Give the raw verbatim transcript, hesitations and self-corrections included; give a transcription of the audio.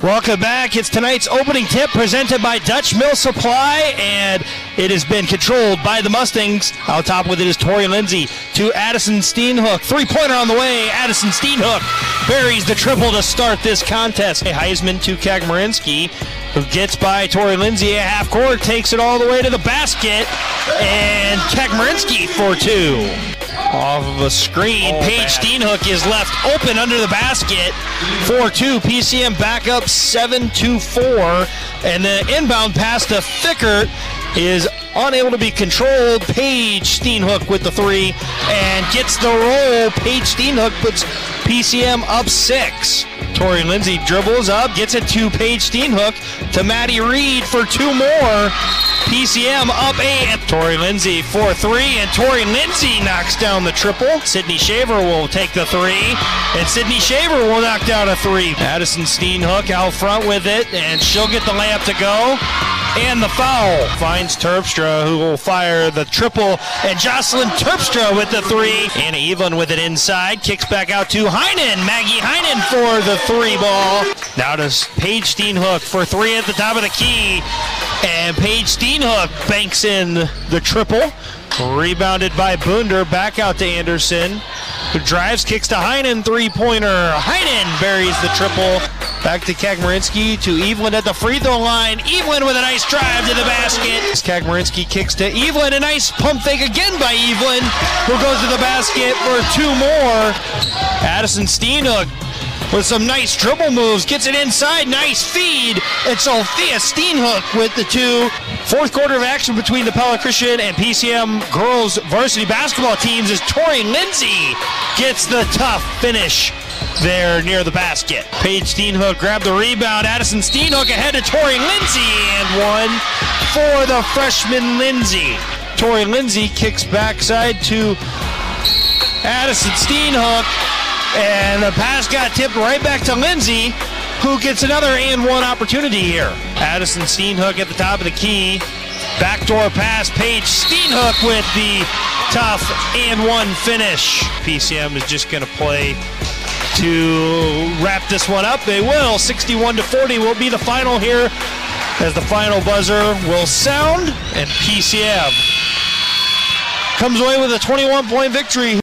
Welcome back. It's tonight's opening tip presented by Dutch Mill Supply, and it has been controlled by the Mustangs. Out top with it is Tori Lindsay to Addison Steenhook. Three-pointer on the way. Addison Steenhook buries the triple to start this contest. Heisman to Kagmarinsky, who gets by Tori Lindsay at half court, takes it all the way to the basket, and Kagmarinsky for two. Off of a screen, oh, Paige Steenhook is left open under the basket. four two, P C M back up seven to four, and the inbound pass to Fickert is unable to be controlled. Paige Steenhook with the three and gets the roll. Paige Steenhook puts P C M up six. Tori Lindsay dribbles up, gets it to Paige Steenhook, to Maddie Reed for two more. P C M up eight. Tori Lindsay for three, and Tori Lindsay knocks down the triple. Sydney Shaver will take the three, and Sydney Shaver will knock down a three. Addison Steenhook out front with it, and she'll get the layup to go. And the foul finds Terpstra, who will fire the triple, and Jocelyn Terpstra with the three. Anna Evelyn with it inside, kicks back out to Heinen. Maggie Heinen for the three ball. Now to Paige Steenhook for three at the top of the key, and Paige Steenhook banks in the triple. Rebounded by Bunder, back out to Anderson, who drives, kicks to Heinen, three-pointer. Heinen buries the triple. Back to Kagmarinsky, to Evelyn at the free throw line. Evelyn with a nice drive to the basket. Kagmarinsky kicks to Evelyn. A nice pump fake again by Evelyn, who goes to the basket for two more. Addison Steenhook with some nice dribble moves, gets it inside, nice feed, and Sophia Steenhook with the two. Fourth quarter of action between the Pella Christian and P C M girls varsity basketball teams as Tori Lindsay gets the tough finish there near the basket. Paige Steenhook grabbed the rebound. Addison Steenhook ahead to Tori Lindsay, and one for the freshman Lindsay. Tori Lindsay kicks backside to Addison Steenhook, and the pass got tipped right back to Lindsay, who gets another and one opportunity here. Addison Steenhook at the top of the key. Backdoor pass, Paige Steenhook with the tough and one finish. P C M is just going to play to wrap this one up. They will. sixty-one to forty will be the final here, as the final buzzer will sound, and P C M comes away with a twenty-one point victory.